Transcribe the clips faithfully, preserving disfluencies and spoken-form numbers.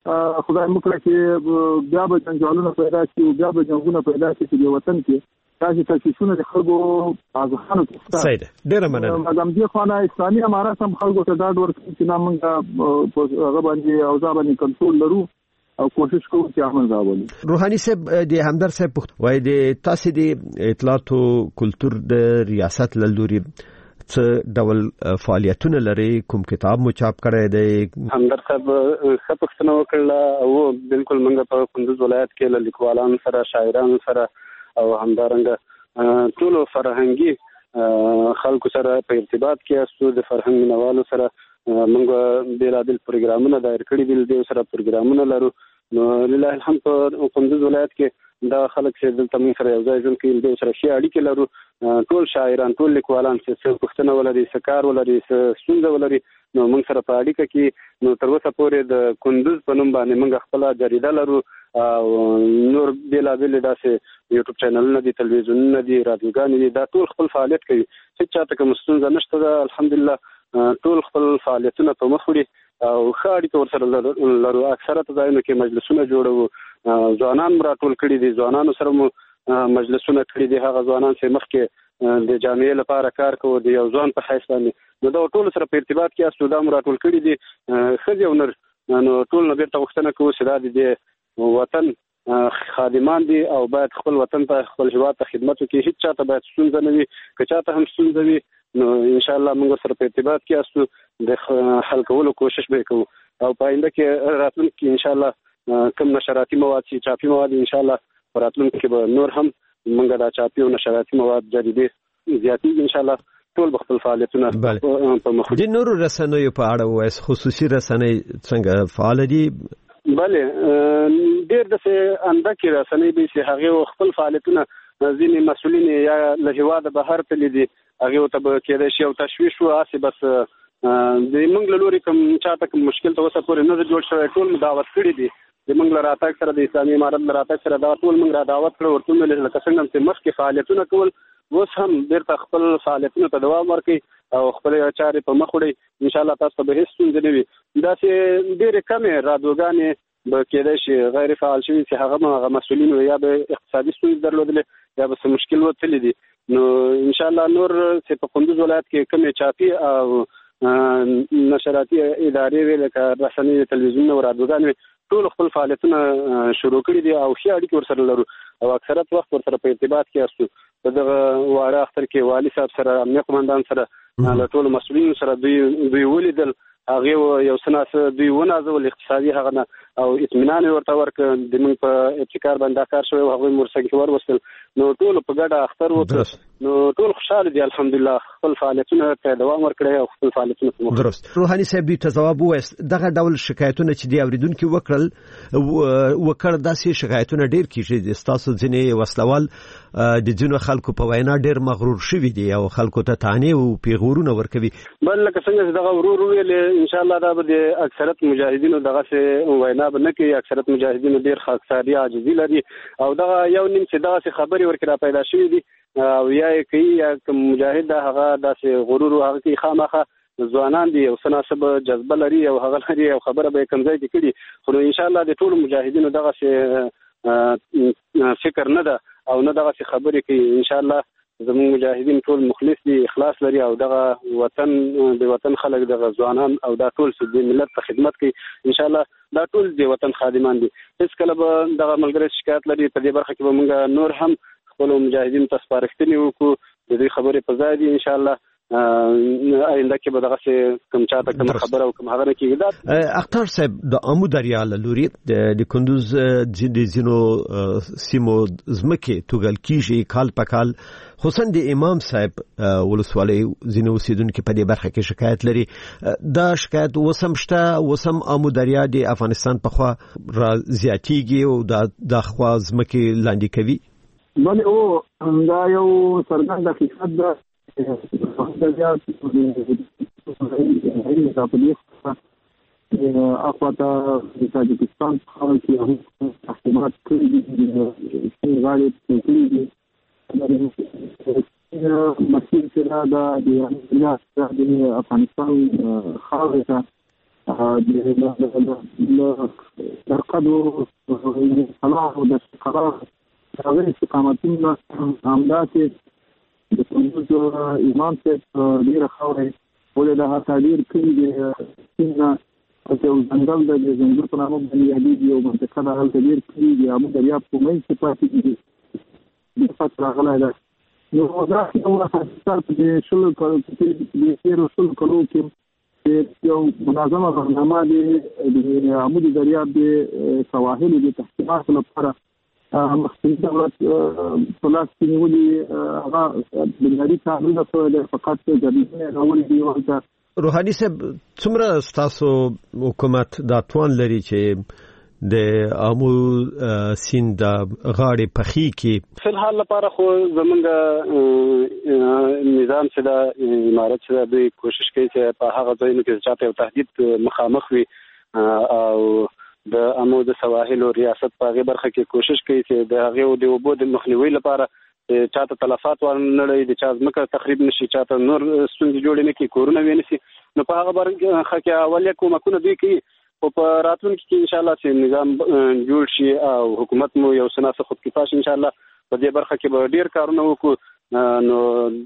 خدای مکړه چې بیا به جنجالونه پیدا شي بیا به جنگونه پیدا شي په وطن کې تاسو تاسو د خلکو ازخانو کې صحیح ده ډیر مننه مدام دي خانه اسلامي امارات هم خلکو ته دا ډور چې نامنګه په هغه باندې او ځا باندې کنټرول لرو او کوشش کوو چې عمل راولي. روحاني صاحب د همدر صاحب وای د تاسو د اطلاعات او کلچر د ریاست لوري څه ډول فعالیتونه لري کوم کتاب مو چاپ کړی دی؟ همدر صاحب څه پښتنه وکړه او بالکل موږ په کندوز ولایت کې له لیکوالانو سره شاعرانو سره او همدارنګه ټول فرهنګي خلکو سره په ارتباط کې اسو د فرهنګ منوالو سره موږ بیلابل پروګرامونه دایر کړی دي د سره پروګرامونه لرو. نو لله الحمد په کندوز ولایت کې دا خلک چې دلته موږ سره یو ځای ژوند کوي د سره شي اړیکې لرو ټول شاعران ټول لیکوالان چې پښتنه ولري سکار ولري سونده ولري نو موږ سره په اړیکه کې نو تر اوسه پورې د کندوز په نوم باندې موږ خپل جریده لرو او نور بیلابل داسې یوټیوب چینلونه دي تلویزیونونه دي رادیوګان دي دا ټول خپل فعالیت کوي چې چاته کوم ستونزه نشته ده الحمدلله ټول خپل فعالیتونه په مخ وړي او خاړي تور سره لرو اکثره ځایونو کې مجلسونه جوړو ځوانان راټول کړي دي ځوانانو سره مو مجلسونه کړي دي هغه ځوانان چې مخکې د جامعې لپاره کار کوي د یو ځوان په حیث باندې نو دا ټول سره په ارتباط کې اسو دا راټول کړي دي خځې او نر نو ټول نو بیرته وختنه کوي چې دا د وطن خادمان دي او باید خپل وطن ته خپل هیواد ته خدمت وکړي هیڅ چاته باید ستونزه نه وي که چاته هم ستونزه وي نو ان شاء الله موږ سره په ارتباط کې اسو د حل کولو کوشش به کوو او په آینده کې راتلونکي کې ان شاء الله کوم نشراتي مواد چې چاپي مواد ان شاء الله راتلونکي کې به نور هم موږ دا چاپي او نشراتي مواد جديدي زیاتې ان شاء الله ټول خپل فعالیتونه په مخ د نورو رسنیو په اړه وایي خصوصي رسنۍ څنګه فعال دي؟ بله ډېر د څه اندکې رسنۍ دي چې هغه خپل فعالیتونه ځینې مسؤلین یا له هیواده بهر تللي دي هغه ته به کېدای شي او تشویش واسي بس د موږ له لوري کوم چاته کوم مشکل ته وسه پورې نه جوړ شوی ټول مداوت کړي دي د موږ له راتګ سره د اسلامي امارت له راتګ سره دا ټول موږ را دعوت کړو ورته موږ له څنګه چې مخکې فعالیتونه کول اوس هم بیرته خپل فعالیتونو ته دوام ورکړي او خپل چارې په مخ وړي ان شاء الله تاسو به هیڅ ستونزه نه وي دا چې ډېرې کمې رادیوګانې به کېدای شي غیر فعال شوي چې هغه هغه مسؤلین یا به اقتصادي ستونزې درلودلې یا به څه مشکل وتلی دي نو ان شاء الله نور چې په کندوز ولایت کې کمې چاپي او نشراتي ادارې ویل لکه رسنۍ تلویزیون او رادیوګانې ټول خپل فعالیتونه شروع کړي دي او ښه اړیکې ورسره لرو او اکثرت وخت ورسره په ارتباط کې اسو په دغه واره اختر کې والي صاحب سره امنیه قومندان سره له ټولو مسؤلینو سره دوی دوی ولیدل هغه یو سناسه دوی ونازول اقتصادي هغه نه او اطمینان ورته ورک د موږ په ابتکار باندې کار شوی او هغه مرسته ور وصل نو ټول په ګډه اختر وکړ نو ټول خوشاله دي الحمدلله خپل فعالیتونه ته دوام ورکړي او خپل فعالیتونه په مخ درست. روحاني صاحب دې ځواب وایست دغه ډول شکایتونه چې دی اوریدونکو وکړل وکړ داسې شکایتونه ډیر کیږي د تاسو ځینې وسلوال د جنو خلکو په وینا ډیر مغرور شوي دي او خلکو ته تانه او پیغورونه ورکوي بل لکه څنګه دغه ورور ویل ان شاء الله دا به اکثرت مجاهدینو دغه څه وینا به نه کوي اکثرت مجاهدینو ډیر خاکساري عاجزي لري او دغه یو نیم چې دغه څه خبري ورکړه پیدا شوې دي او یا کوي یا کوم مجاهد هغه داسې غرور او هغه کې خامخه ځوانان دي او سناسب جذبه لري او هغه لري او خبره به کوم ځای کې کړي خو ان شاء الله د ټول مجاهدینو دغه څه فکر نه ده او نه دغه خبرې کوي ان شاء الله زموږ مجاهدین ټول مخلص دي اخلاص لري او دغه وطن د وطن خلک دغه ځوانان او دا ټول د ملت ته خدمت کوي ان شاء الله دا ټول د وطن خادمان دي هیڅ کله به دغه ملګری شکایت لري په دې برخه کې به موږ نور هم خپل مجاهدین ته سپارښتنې وکړو د دې خبرې په ځای دي ان شاء الله آینده کې به دغه کوم چاته کوم خبره او کوم هغه کېږي دا اختر صاحب د امو دریا لوري د کندوز د زینو سیمو زمکه توګل کیږي کال په کال خصوصا د امام صاحب ولسوالۍ زینو سیدونکو په دې برخه کې شکایت لري دا شکایت وسمشته وسم امو دریا د افغانستان په خوا را زیاتیږي او د خوا زمکه لاندې کوي بل او دا یو سرګند حقیقت ده اخواتا د تاجکستان خاور کې هم تحقیقات کړي دي چې غالب کړي دي مسیر چې دا د افغانستان خاور ته د اعتقاد او د قرار هغه استقامتونه همدا چې د کندوز امام صاحب ډیره خاورې ولې دا تعبیر کړی دی چې او ځنګل د ځنګل په نامه باندې یادېږي او منطقه د هلته ډېر کېږي امو دریاب په منځ کې پاتې دي د فتره راغلی ده نو دا یو حقیقت د شلو کلو کې د تېرو شلو کلو کې یو منظمه برنامه د امو دریاب د سواحلو د تحقیقاتو لپاره مخکې دولت په لاس کې نیولي هغه بنیادي کارونه شوی دی فقط جدیدونه راولي دي ورته روحاني صاحب څومره ستاسو حکومت دا توان لري چې د امو سیند د غاړې پخې کې په حال لپاره خو زمونږ نظام چې د امارت چې دوی کوشش کوي چې په هغه ځایونو کې چې یو تهدید مخامخ وي او د امو د سواحل او ریاست په هغه برخه کې کوشش کوي چې د هغه د اوبو د مخنیوي لپاره چاته تلفات ورنړي د چا ځمکه تخریب نشي چاته نور ستونزې جوړې نه کی کورونه ویني نو په هغه برخه کې اولیا کومکونه دوی کوي او په راتلونکي کې ان شاء الله چې نظام جوړ شي او حکومت مو یو سناسه خود کفاش ان شاء الله په دې برخه کې به ډیر کارونه وکړو نو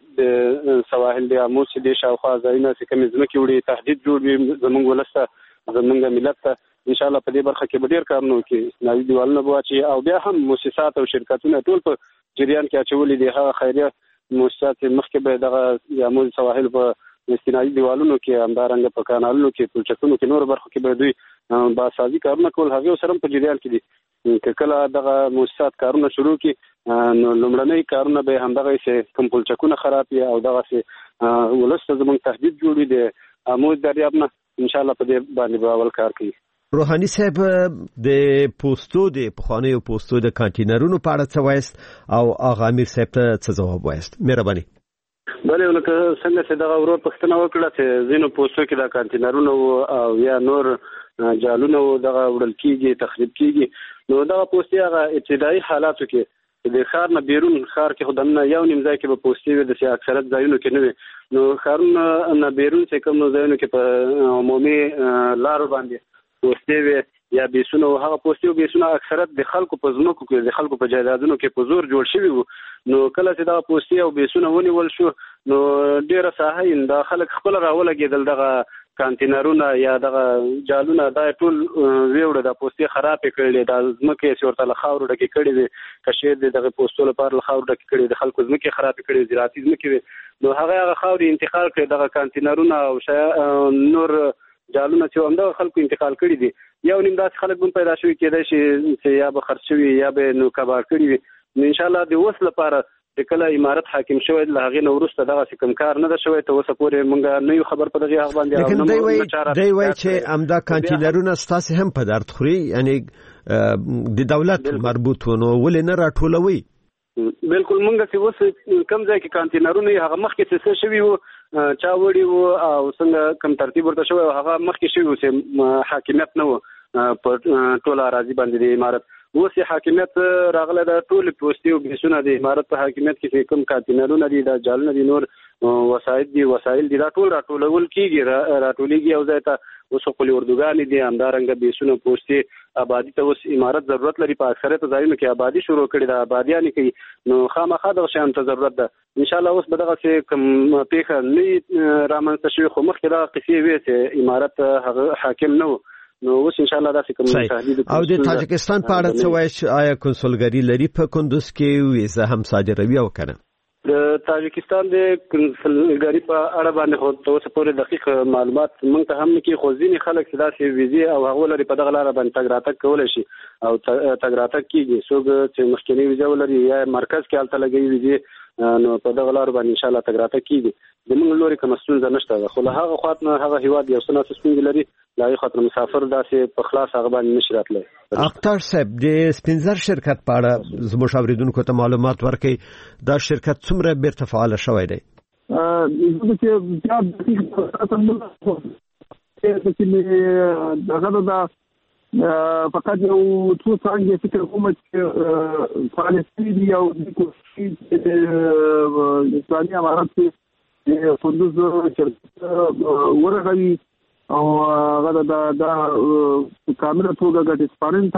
د سواحل د امو چې د شاوخوا ځایونه چې کوم ځمکې وړي تهدید جوړ وي زمونږ ولسته زمونږ ملت ته ان شاء الله په دې برخه کې به ډیر کارونه وکړي نوی دیوالونه به واچي او بیا هم مؤسسات او شرکتونه ټول په جریان کې اچولې دي هغه خیریه مؤسسات مخکې به دغه امو سواحل په استنادي دیوالونو کې همدارنګه په کانالونو کې پلچکونو کې نور برخو کې به دوی باسازي کارونه کول هغه سره په جریان کې دي که کله دغه مؤسسات کارونه شروع کی نو لومړنۍ کارونه به همدغه چې کوم پلچکونه خراب یا او دغه چې ولست زموږ تهدید جوړي دي امو دریاب نه ان شاء الله په دې باندې به اول کار کوي روحاني صاحب د پوسټو د پخوانیو پوسټو د کانټینرونو په اړه څه وایست او اغا امیر صاحب ته څه ځواب وایست مهرباني بله ولکه څنګه چې دغه ورور پښتنه وکړه چې زینو پوسټو کې د کانټینرونو او یا نور جالونو دغه وړل کیږي تخریب کیږي نو دغه پوسټي هغه ابتدایي حالاتو کې د ښار نه بیرون ښار کې خدامنه یو نیم ځای کې به پوسټي وي د اکثریت ځایونو کې نه وي نو ښارونه نه بیرون چې کوم ځایونو کې په عمومي لارو باندې پوسټي وي یا بیسونه هغه پوسټي او بیسونه اکثریت د خلکو په ځمکو کې د خلکو په جایدادونو کې په زور جوړ شوي وو نو کله چې دا پوسټي او بیسونه ونیول شو نو ډیره ساحه دا خلک خپل راولګېدل دغه کانټینرونه یا دغه جالونه دا ټول ویوړه د پوسټي خراب کړي د ځمکې سورته له خاور ډکې کړي دي کشیر د پوسټو لپاره له خاور ډکې کړي د خلکو ځمکې خراب کړي زراعتي ځمکې نو هغه هغه خاوري انتقال کړي دغه کانټینرونه او نور جالونه چې همدا خلکو انتقال کړي دي یو نیم داسې خلک هم پیدا شوي کېدای شي چې یا به خرڅ شوي یا به نو کبار کړي وي نو ان شاء الله د اوس لپاره چې کله امارت حاکم شوی له هغې نه وروسته دغه کوم کار نه ده شوی ته اوسه پورې مونږ نه یو خبر په دغه هغه باندې لیکن دوی وایي دوی وایي چې همدا کانټینرونه ستاسې هم په درد خوري یعنی د دولت مربوط ونه ولې نه راټولوي بالکل مونږ چې اوس کم ځای کې کانټینرونه هغه مخکې څه شوي وو چا وړي وو او څنګه کوم ترتیب ورته شوی هغه مخکې شوي وو چې حاکمیت نه وو په ټوله اراضي باندې د امارت اوس حاکمیت راغله د ټول پوسټي او بیسونه د امارت په حاکمیت کې کوم کانټینرونه دي د جالونه دي نور وسایل دي وسایل دي دا ټول راټولول کیږي راټولېږي او ځای ته اوس خپل اردوګانې دي همدارنګه بیسونه پوسټي آبادی ته اوس امارت ضرورت لري په اکثریت ځایونو کې آبادی شروع کړي د آبادیان کې نو خامخا د شان ته ضرورت ده ان شاء الله اوس به دغه کوم پیښه نه رامنځته شوي خو مخکې دا قصې وي چې امارت هغه حاکم نه نو اوس ان شاء الله دا کوم تهدید او د تاجکستان په اړه څه وایي آیا کنسولګری لري په کندوز کې ویزه هم صادروي او کنه د تاجکستان د کنسولګری په اړه باندې خو تاسو پورې دقیق معلومات مونږ ته هم کې خو ځینې خلک چې داسې ویزه او هغه لري په دغه لار باندې تګ راتګ کولای شي او تګ راتګ کیږي څوک چې مخکنی ویزه ولري یا مرکز کې الته لګي ویزه نو په دغه لار باندې ان شاء الله تګ راتګ کیږي د موږ لوري کوم ستونزه نشته خو له هغه خاطر هغه هیواد یو څه ستونزه لري لا یې خاطر مسافر داسې په خلاص هغه باندې نشي راتلی اختر صاحب د سپینزر شرکت په اړه زموږ اوریدونکو ته معلومات ورکړي دا شرکت څومره بیرته فعال شوی دی زه چې بیا د چې دغه دا فقط یو څو څنګه فکر کوم چې فلسطین یو د کوشش د اسلامي امارات د کندوز شرکت ورغوي او هغه دا د کامله توګه ګټې سپارنې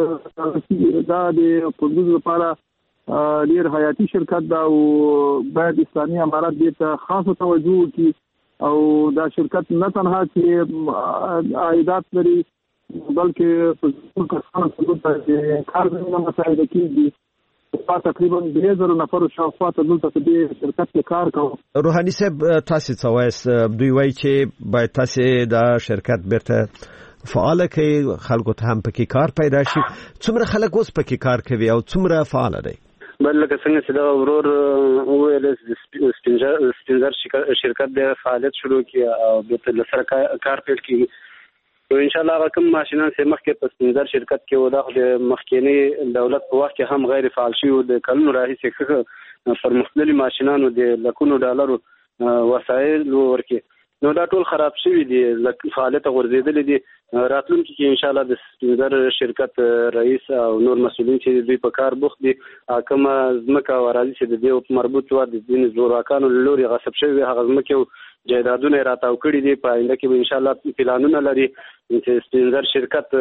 ته دا د کندوز لپاره ډیر حیاتي شرکت دا او باید اسلامي امارات دې ته خاصه توجه وکړي او دا شرکت نه تنها چې عایدات لري بلکې په ټول کسانو ته کار زمینه مساعده کیږي په تقریبا درې زره نفر شاوخوا ته دلته په دې شرکت کې کار کوي. روحاني صاحب تاسو څه وایي؟ دوی وایي چې باید تاسو دا شرکت بیرته فعال کړئ، خلکو ته هم پکې کار پیدا شي. څومره خلک اوس پکې کار کوي او څومره فعال دي؟ بل لکه څنګه چې دا ورور ویل سپینزر شرکت د فعالیت شروع کړي او د لسره کار پیل کړي، نو ان شاء الله کوم ماشینان چې مخکې په سپینزر شرکت کې و دا د مخکینی دولت په وخت کې هم غیر فعال شي او د کلونو راهیسې پر مختلفو ماشینانو د لکونو ډالرو وسایل ورکړي، نو دا ټول خراب شوی دي، فعالیت غورځېدلې دي. راتلونکي کې ان شاء الله د سپینزر شرکت رئیس او نور مسؤلین چې دوی په کار بوخت دي، کومه ځمکه او اراضي چې د دې مربوط و د دین زورواکانو لوري غصب شوی هغه ځمکه او جایدادونه راتاو کړي دي، په آینده کې ان شاء الله پلانونه لري چې سپینزر شرکت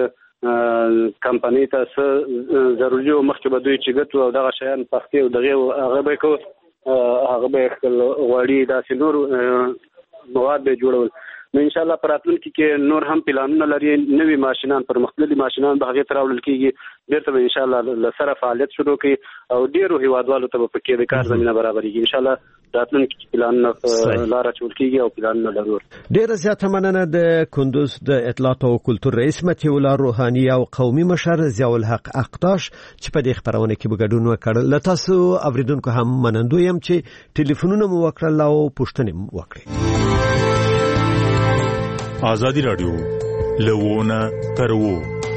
کمپنی ته څه ضروري او مخکې به دوی چې ګټو او دغه شیان پخته او دغه هغه به کو هغه به خپل غوړي داسې نور مواد به جوړول، نو ان شاء الله پر راتلونکي کې نور هم پلانونه لري، نوي ماشینان پر مختلفو ماشینان به هغه تراول کیږي، بیرته به ان شاء الله لسره فعالیت شروع کړي او ډیرو هیوادوالو ته په کې د کار زمينه برابرېږي. ان شاء الله راتلونکي پلانونه لاره چول کیږي او پلانونه لرو. ډیره زیاته مننه د کندوز د اطلاعات او کلتور رئیس متي الله روحاني او قومي مشر ضیاء الحق اقتاش چې په دې خبرونه کې بګډون وکړل. له تاسو اوریدونکو هم منندوی یم چې ټلیفونونه مو وکړل او پوښتنې مو وکړې. آزادی رادیو لوونه ترو